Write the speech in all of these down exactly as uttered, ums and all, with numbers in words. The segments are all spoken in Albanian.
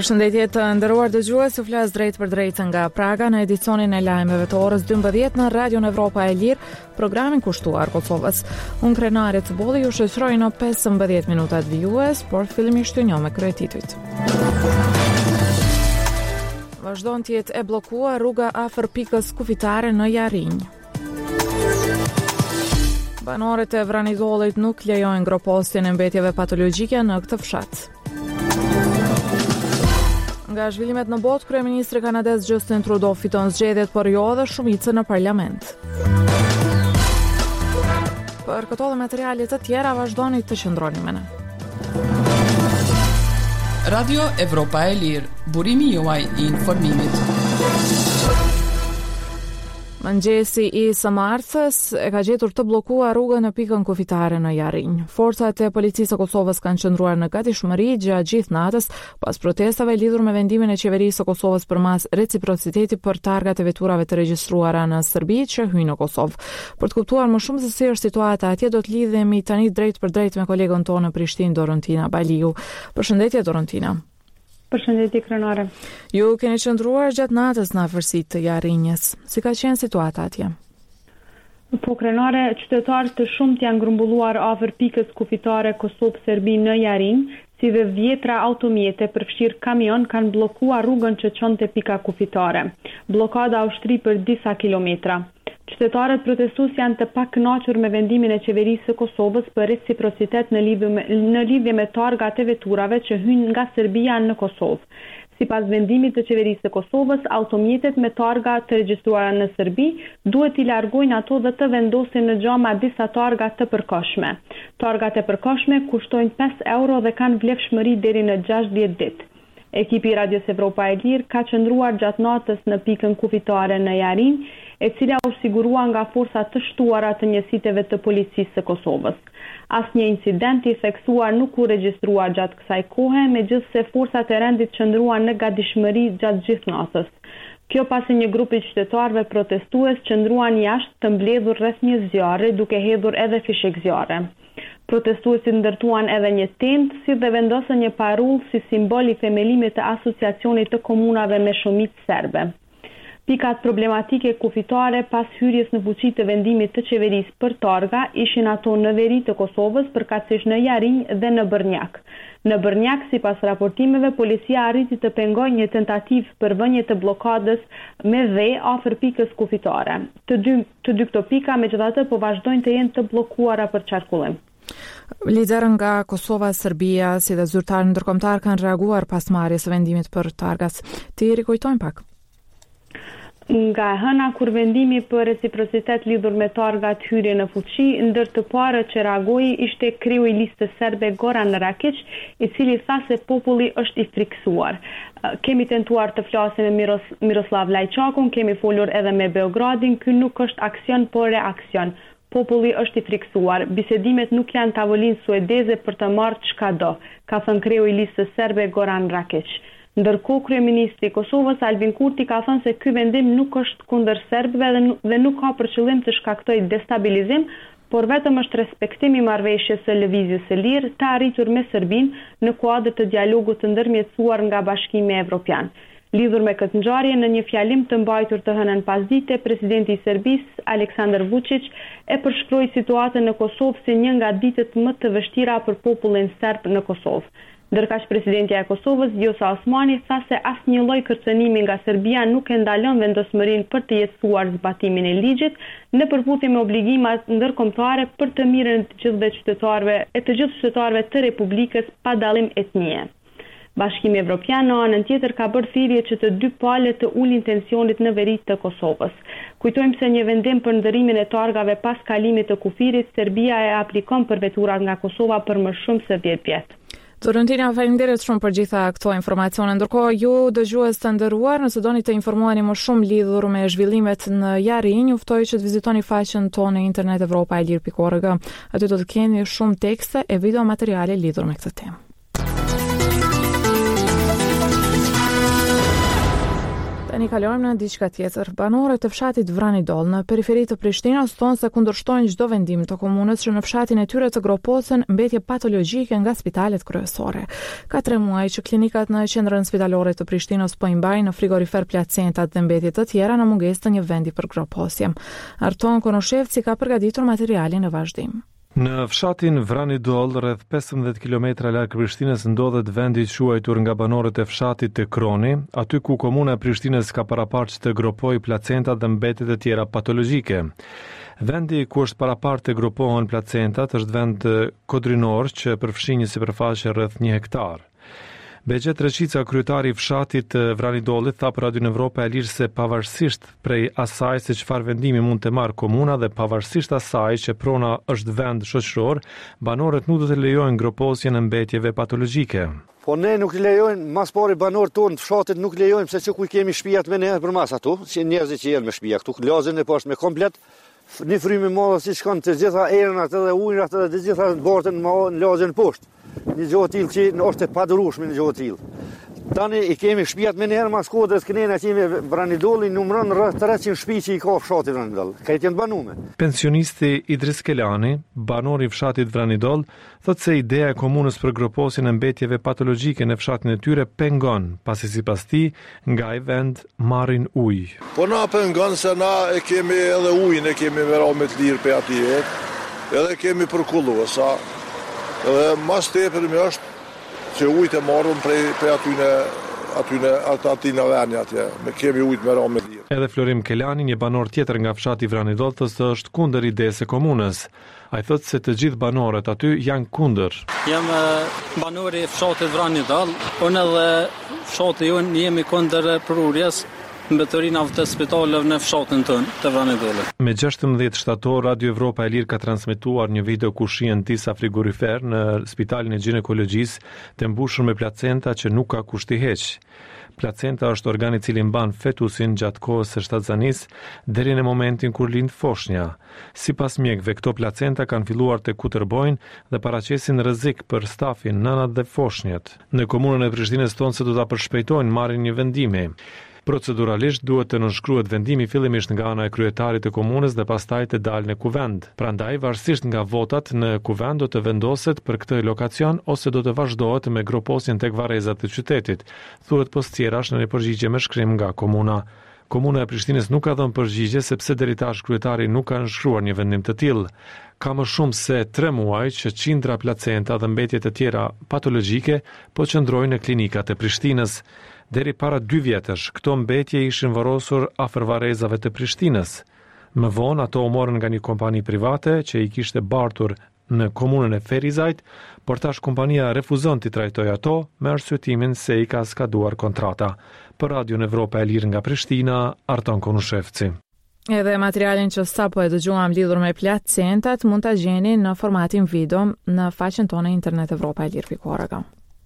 Përshëndetje të nderuar dëgjues, u flas drejt për drejt nga Praga në edicionin e lajmeve të orës dymbëdhjetë në Radion Evropa e Lirë, programin kushtuar Kosovës. Unë Krenare të Bolli ju shoqëroj në pesëmbëdhjetë minutat vijues, por fillimisht një me kryetitujt. Vazhdon të jetë e bllokuar rruga afër pikës kufitare në Jarinj. Banorët e Vranidollit nuk lejojnë gropostjen e mbetjeve patologjike në këtë fshat. Nga zhvillimet në botë, kryeministri kanadez Justin Trudeau fiton zgjedhjet, por jo edhe shumicën në parlament. Për këto dhe materiale të tjera vazhdoni të qëndroni me ne. Radio Evropa e Lirë, burimi juaj i informimit. Mëngjesi i së martës e ka gjetur të bllokuar rrugën në pikën kufitare në Jarinj. Forcat e policisë së Kosovës kanë qëndruar në gatishmëri gjatë gjithë natës pas protestave lidhur me vendimin e qeverisë së Kosovës përmas reciprociteti për targat e veturave të regjistruara në Serbi që hyjnë në Kosovë. Për të kuptuar më shumë se si është situata atje, do të lidhemi tani drejt për drejt me kolegën tonë në Prishtinë, Dorontina Baliu. Përshëndetje Dorontina. Përshëndetje Krenare. Ju keni qëndruar gjatë natës në afërsitë të Jarinjës. Si ka qenë situata atje? Po Krenare, qytetarë të shumt janë grumbulluar afër pikës kufitare Kosovë-Serbi në Jarinj, si dhe dhjetra automjete përfshirë kamion kanë bllokuar rrugën që çonte pika kufitare. Bllokada u shtri për disa kilometra. Qytetarët protestues janë të pakënaqur me vendimin e qeverisë së Kosovës për reciprocitet në lidhje me, në lidhje me targat e veturave që hyjnë nga Serbia në Kosovë. Sipas vendimit të qeverisë së Kosovës, automjetet me targa të regjistruara në Serbi duhet i largojnë ato dhe të vendosin në xhama disa targa të përkohshme. Targat e përkohshme kushtojnë pesë euro dhe kanë vlefshmëri deri në gjashtëdhjetë ditë. Ekipi i Radios Evropa e Lirë ka qëndruar gjatë natës në pikën kufitare në Jarinj, e cila u sigurua nga forca të shtuara të njësiteve të policisë së Kosovës. Asnjë incident i theksuar nuk u regjistrua gjatë kësaj kohe, megjithse forcat e rendit qëndruan në gatishmëri gjatë gjithë natës. Kjo pasi një grup i qytetarëve protestues qëndruan jashtë të mbledhur rreth një zjarri duke hedhur edhe fishek zjarre. Protestuesit ndërtuan edhe një tent, si dhe vendosën një parull si simbol i themelimit të asociacionit të komunave me shumicë serbe. Pikat problematike kufitare pas hyrjes në fuqi të vendimit të qeverisë për targa ishin ato në veri të Kosovës, përkatësisht në Jarinj dhe në Brnjak. Në Brnjak, sipas raportimeve, policia arriti të pengojë një tentativë për vënje të bllokadës me dhe afër pikës kufitare. Të dy të dy këto pika megjithatë po vazhdojnë të jenë të bllokuara për qarkullim. Liderë nga Kosova, Serbia, si dhe zyrtarë ndërkombëtar kanë reaguar pas marrjes së vendimit për targas. Ti rikujtojmë pak. Nga hëna kur vendimi për reciprocitet lidhur me targat hyrje në fuqi, ndër të parët që reagoi ishte kreu i listës serbe Goran Rakić, i cili tha se populli është i friksuar. Kemi tentuar të flasim me Miros, Miroslav Lajçakun, kemi folur edhe me Beogradin, ky nuk është aksion por reaksion. Populli është i friksuar. Bisedimet nuk janë tavolinë suedeze për të marrë çkado, ka thënë kreu i listës serbe Goran Rakić. Ndërkohë kryeministri i Kosovës Albin Kurti ka thënë se ky vendim nuk është kundër serbëve dhe, dhe nuk ka për qëllim të shkaktojë destabilizim, por vetëm është respektimi i marrëveshjes së lëvizjes së lirë të arritur me Serbinë në kuadër të dialogut të ndërmjetësuar nga Bashkimi Evropian. Lidhur me këtë ngjarje, në një fjalim të mbajtur të hënën pasdite, presidenti i Serbisë Aleksandar Vučić e përshkroi situatën në Kosovë si një nga ditët më të vështira për popullin serb në Kosovë. Ndërkaq presidentja e Kosovës, Vjosa Osmani, tha se asnjë lloj kërcënimi nga Serbia nuk e ndalon vendosmërinë për të jetësuar zbatimin e ligjit në përputhje me obligimat ndërkombëtare për të mirën e të gjithë qytetarëve e të gjithë qytetarëve të Republikës pa dallim etnie. Bashkimi Evropian në anën tjetër ka bërë thirrje që të dy palët të ulin tensionit në veri të Kosovës. Kujtojmë se një vendim për ndërimin e targave pas kalimit të kufirit, Serbia e aplikon për veturat nga Kosova për më shumë se dhjetë vjet. Dorontina, faleminderit shumë për gjitha këto informacione. Ndërkohë, ju dëgjues të nderuar, nëse doni të informoheni më shumë lidhur me zhvillimet në Jarinj, ju ftoj që të vizitoni faqen tonë në internet evropa e lirë pikë org. Aty do të keni shumë tekste e video materiale lidhur me këtë temë. tani kalojmë në diçka tjetër. Banorët e fshatit Vranidol në periferi të Prishtinës thonë se kundërshtojnë çdo vendim të komunës që në fshatin e tyre të groposen mbetje patologjike nga spitalet kryesore. Ka tre muaj që klinikat në qendrën spitalore të Prishtinës po i mbajnë në frigorifer placentat dhe mbetje të tjera në mungesë të një vendi për groposje. Arton Konoshevci ka përgatitur materialin në vazhdim. Në fshatin Vranidol, rreth pesëmbëdhjetë kilometra larg Prishtinës, ndodhet vendi i quajtur nga banorët e fshatit të Kroni, aty ku komuna e Prishtinës ka parapartë të gropojë placentat dhe mbetjet e tjera patologjike. Vendi ku është parapartë të gropohen placentat është vend kodrinor që përfshin një sipërfaqe rreth një hektar. Begjet Reqica, kryetari i fshatit Vranidolit, tha për Radio Evropa e Lirë se pavarësisht prej asaj se çfarë vendimi mund të marrë komuna dhe pavarësisht asaj që prona është vend shoqëror, banorët nuk do të lejojnë groposjen e mbetjeve patologjike. Po ne nuk lejojmë, mas pari banorët tonë të fshatit nuk lejojmë, se që ku i kemi shtëpiat me ne për mas atu, si njerëzit që janë me shtëpia këtu, lazën e poshtë me komplet, një frymë madhe si shkon të gjitha erënat edhe ujërat edhe të gjitha bartën në lazën poshtë. Një gjohë t'il që është e padurueshme një gjohë t'il. Tani i kemi shtëpiat me njerë mas kodrës kënena që me Vranidoli numëron rreth treqind shtëpi që i ka fshati Vranidol. Ka i tjenë banume. Pensionisti Idris Kelani, banori i fshatit Vranidol, thot se ideja e komunës për groposjen e mbetjeve patologjike në fshatin e tyre pengon, pasi sipas tij nga i vend marrin ujë. Po na pengon se na e kemi edhe ujin, e kemi me ramet lirë pe atje, edhe kemi përkullu, sa edhe mas tepër më është që ujtë e marrëm prej, prej atyne, atyne, atyne venja atje, me kemi ujtë me ramë lirë. Edhe Florim Kelani, një banor tjetër nga fshati Vranidol, thosë se është kundër idesë së komunës. Ai thotë se të gjithë banorët aty janë kundër. Jam banori i fshatit Vranidol, unë edhe fshati jonë jemi kundër prurjes mbetërinë të spitaleve në fshatin tonë të Vranidolit. Me gjashtëmbëdhjetë shtator, Radio Evropa e Lirë ka transmetuar një video ku shihen disa frigorifer në spitalin e ginekologjisë të mbushur me placenta që nuk ka kushti heq. Placenta është organi i cili mban fetusin gjatë kohës së shtatzanisë deri në momentin kur lind foshnja. Sipas mjekëve, këto placenta kanë filluar të kutërbojnë dhe paraqesin rrezik për stafin, nënat dhe foshnjët. Në komunën e Prishtinës thonë se do ta përshpejtojnë marrjen një vendimi. Proceduralisht duhet të nënshkruhet vendimi fillimisht nga ana e kryetarit të komunës dhe pastaj të dalë në kuvend. Prandaj, varësisht nga votat në kuvend do të vendoset për këtë lokacion ose do të vazhdohet me groposjen tek varrezat e qytetit, thuhet postjerash në një përgjigje me shkrim nga komuna. Komuna e Prishtinës nuk ka dhënë përgjigje sepse deri tash kryetari nuk ka nënshkruar një vendim të tillë. Ka më shumë se tre muaj që qindra placenta dhe mbetjet e tjera patologjike po qëndrojnë në klinikat e Prishtinës. Deri para dy vjetësh, këto mbetje ishin varrosur afër varrezave të Prishtinës. Më vonë ato u morën nga një kompani private që i kishte bartur në komunën e Ferizajt, por tash kompania refuzon t'i trajtojë ato me arsyetimin se i ka skaduar kontrata. Për Radio Evropa e Lirë nga Prishtina, Arton Konushevci. Edhe materialin që sapo e dëgjuam lidhur me placentat mund ta gjeni në formatin video në faqen tonë internet Evropa e Lirë pikë org.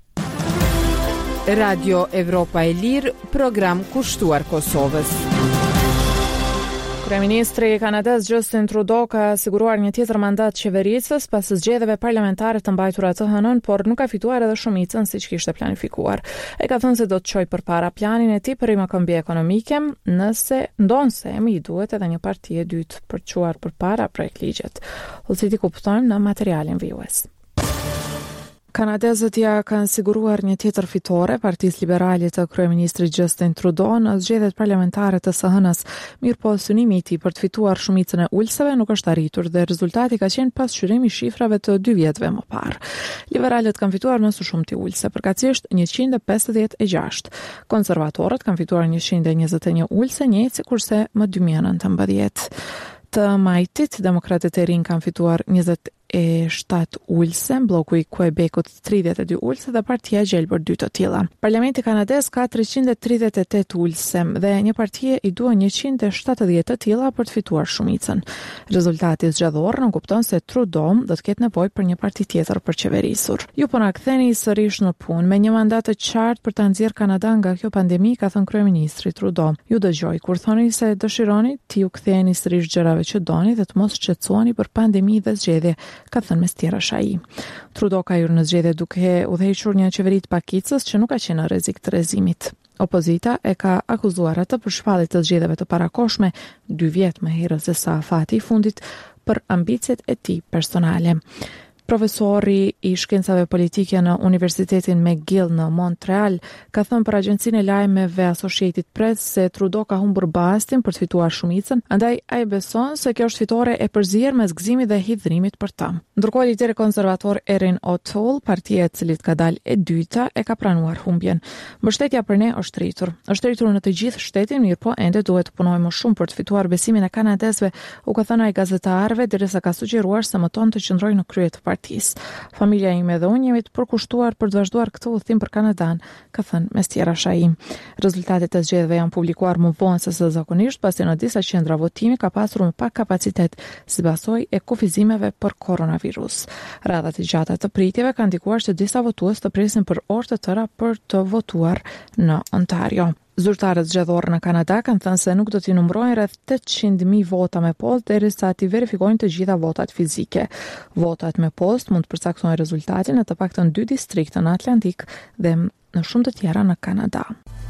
Radio Evropa e Lirë, program kushtuar Kosovës. Kryeministri i Kanadës Justin Trudeau ka siguruar një tjetër mandat qeverisës pas zgjedhjeve parlamentare të mbajtura të hënën, por nuk ka fituar edhe shumicën siç kishte planifikuar. Ai ka thënë se do të çojë përpara planin e tij për rikëmbje ekonomike, nëse ndonse i duhet edhe një parti e dytë për të çuar përpara projekt ligjet. Ulësi kuptojmë në materialin vijues. Kanadezët ja kanë siguruar një tjetër fitore Partisë Liberale të kryeministrit Justin Trudeau në zgjedhjet parlamentare të së hënës. Mirëpo synimi i tij për të fituar shumicën e ulëseve nuk është arritur dhe rezultati ka qenë pasqyrimi i shifrave të dy vjetëve më parë. Liberalët kanë fituar në së shumti ulëse, përkatësisht njëqind e pesëdhjetë e gjashtë. Konservatorët kanë fituar njëqind e njëzet e një ulëse, njëjtë sikurse më dy mijë e nëntëmbëdhjetë. Të majtit, demokratët e rinj kanë fituar njëzet e shtatë ulëse, bloku i Quebecut tridhjetë e dy ulëse dhe partia gjelbër dy të tilla. Parlamenti kanadez ka treqind e tridhjetë e tetë ulëse dhe një partie i duan njëqind e shtatëdhjetë të tilla për të fituar shumicën. Rezultati zgjedhor nuk kupton se Trudeau do të ketë nevojë për një parti tjetër për qeverisur. Ju po na ktheni sërish në punë me një mandat të qartë për ta nxjerrë Kanada nga kjo pandemi, ka thënë kryeministri Trudeau. Ju dëgjoj kur thoni se dëshironi të ju ktheheni sërish gjërave që doni dhe të mos shqetësoheni për pandemi dhe zgjedhje, ka thënë mes tjerash ai. Trudeau ka hyrë në zgjedhje duke udhëhequr një qeveri të pakicës që nuk ka qenë në rrezik të rrezimit. Opozita e ka akuzuar atë për shpallje të zgjedhjeve të parakohshme dy vjet më herët se sa afati i fundit për ambicet e tij personale. Profesori i shkencave politike në Universitetin McGill në Montreal ka thënë për agjencinë e lajmeve Associated Press se Trudeau ka humbur bastin për të fituar shumicën, andaj ai beson se kjo është fitore e përzier mes gëzimit dhe hidhrimit për ta. Ndërkohë lideri konservator Erin O'Toole, partia e cilit ka dalë e dyta, e ka pranuar humbjen. Mbështetja për ne është rritur. Është rritur në të gjithë shtetin, mirë po ende duhet të punojmë më shumë për të fituar besimin e kanadezëve, u ka thënë ai gazetarëve derisa ka sugjeruar se më tonë të qëndrojë në krye të partisë. Familja ime dhe unë jemi të përkushtuar për të vazhduar këtë udhtim për Kanadan, ka thënë mes tjerash ai. Rezultatet e zgjedhjeve janë publikuar më vonë se së zakonisht, pasi në disa qendra votimi ka pasur më pak kapacitet si pasojë e kufizimeve për koronavirus. Radhat e gjata të pritjeve kanë ndikuar që disa votues të presin për orë të tëra për të votuar në Ontario. Zyrtarët zgjedhor në Kanada kanë thënë se nuk do t'i numërojnë rreth tetëqind mijë vota me postë derisa t'i verifikojnë të gjitha votat fizike. Votat me postë mund të përcaktojnë rezultatin në të paktën dy distrikte në Atlantik dhe në shumë të tjera në Kanada.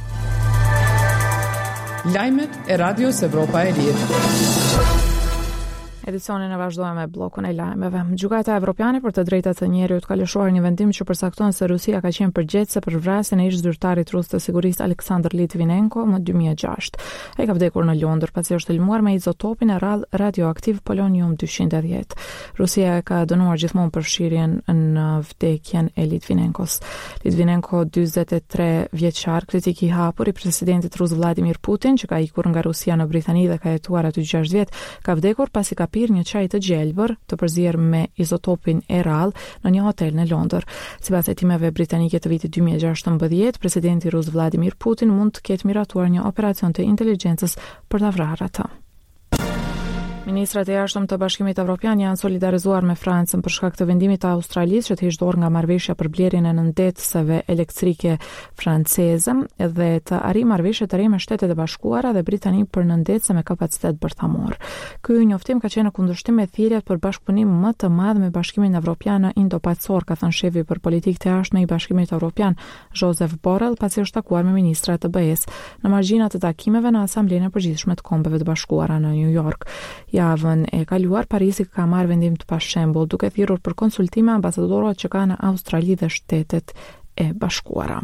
Lajmet e Radios Evropa e Lirë. Edicionin e vazhdojmë me bllokun e lajmeve. Gjykata Evropiane për të drejtat e njerëzit ka lëshuar një vendim që përcakton se Rusia ka qenë përgjegjëse për vrasjen e ish-zyrtarit rus të sigurisë Aleksandr Litvinenko më dy mijë e gjashtë. Ai ka vdekur në Londër pasi është lëmuar me izotopin e rrallë radioaktiv polonium dyqind e dhjetë. Rusia ka dënuar gjithmonë përfshirjen në vdekjen e Litvinenkos. Litvinenko, dyzet e tre vjeçar, kritik i hapur i presidentit rus Vladimir Putin, që ka ikur nga Rusia në Britani dhe ka jetuar aty gjashtë vjet, ka vdekur pasi ka pirë një çaj të gjelbër të përzier me izotopin e rrallë në një hotel në Londër. Sipas hetimeve britanike të vitit dy mijë e gjashtëmbëdhjetë, presidenti rus Vladimir Putin mund të ketë miratuar një operacion të inteligjencës për ta vrarë atë. Ministrat e jashtëm të Bashkimit Evropian janë solidarizuar me Francën për shkak të vendimit të Australisë që të hiqë dorë nga marrëveshja për blerjen e nëndetëseve elektrike franceze dhe të arrijë marrëveshje të re me Shtetet e Bashkuara dhe Britaninë për nëndetëse me kapacitet bërthamor. Ky njoftim ka qenë në kundërshtim me thirrjet për bashkëpunim më të madh me Bashkimin Evropian në Indo-Pacor, ka thënë shefi për politikë të jashtme i Bashkimit Evropian, Joseph Borrell, pasi është takuar me ministrat të B E S në margjina të takimeve në Asamblenë e Përgjithshme të Kombeve të Bashkuara në New York. Javën e kaluar, Parisi ka marrë vendim të pashembull, duke thirrur për konsultime ambasadorët që ka në Australi dhe Shtetet e Bashkuara.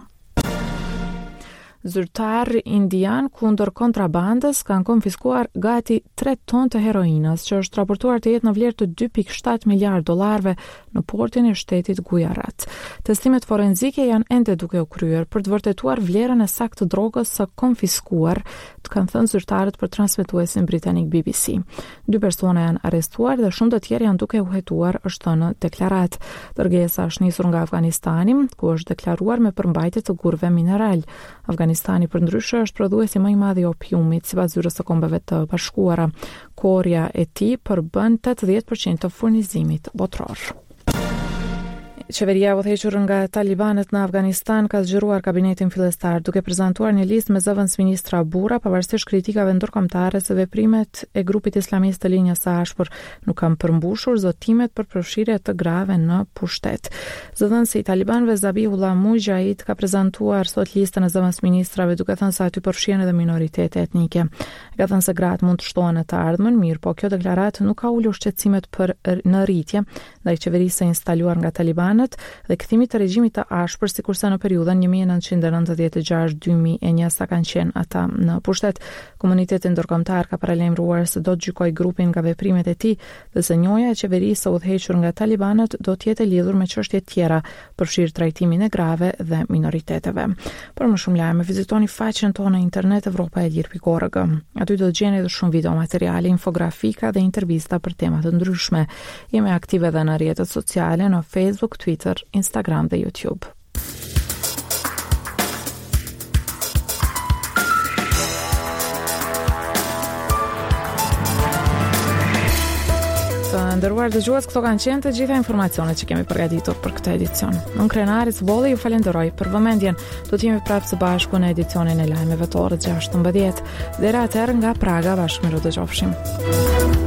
Zyrtar indian kundër kontrabandës kanë konfiskuar gati tre tonë të heroinës, që është raportuar të jetë në vlerë të dy pikë shtat miliard dollarëve në portin e shtetit Gujarat. Testimet forenzike janë ende duke u kryer për të vërtetuar vlerën e saktë të drogës së konfiskuar, të kanë thënë zyrtarët për transmetuesin britanik B B C. Dy persona janë arrestuar dhe shumë të tjerë janë duke u hetuar, është thënë në deklarat. Dërgesa është nisur nga Afganistani, ku është deklaruar me përmbajtje të gurve mineral. Afganistani përndryshe është prodhuesi më i madh i opiumit, sipas zyrës së Kombeve të Bashkuara. Korja e tij përbën tetëdhjetë përqind të furnizimit botror. Qeveria e udhëhequr nga talibanët në Afganistan ka zgjeruar kabinetin fillestar duke prezantuar një listë me zëvendës ministra burra, pavarësisht kritikave ndërkombëtare se veprimet e grupit islamist të linjës së ashpër nuk kanë përmbushur zotimet për përfshirje të grave në pushtet. Zëvendësi i talibanëve Zabihullah Mujahid ka prezantuar sot listën e zëvendës ministrave duke thënë se aty përfshihen edhe minoritete etnike. Ka thënë se gratë mund të shtohen në të ardhmen, mirë, po kjo deklaratë nuk ka ulur shqetësimet për në rritje ndaj qeverisë së instaluar nga talibanët dhe kthimit të regjimit të ashpër, sikurse në periudhën një mijë e nëntëqind e nëntëdhjetë e gjashtë deri në dy mijë e një sa kanë qenë ata në pushtet. Komuniteti ndërkombëtar ka paralajmëruar se do të gjykojë grupin nga veprimet e tij dhe se njoja e qeverisë së udhëhequr nga talibanët do të jetë lidhur me çështje të tjera, përfshirë trajtimin e grave dhe minoriteteve. Për më shumë lajme, vizitoni faqen tonë në internet evropa e lirë pikë org. Aty do të gjeni edhe shumë video materiale, infografika dhe intervista për tema të ndryshme. Jemi aktive edhe në rrjetet sociale, në Facebook, Twitter, Instagram dhe YouTube. Të nderuar dëgjues, këto kanë qenë të gjitha informacionet që kemi përgatitur për këtë edicion. Unë Krenari Cbolli ju falenderoj për vëmendjen. Do të jemi prapë së bashku në edicionin e lajmeve të orës gjashtëmbëdhjetë. Deri atëherë nga Praga, bashkë miru dëgjofshim.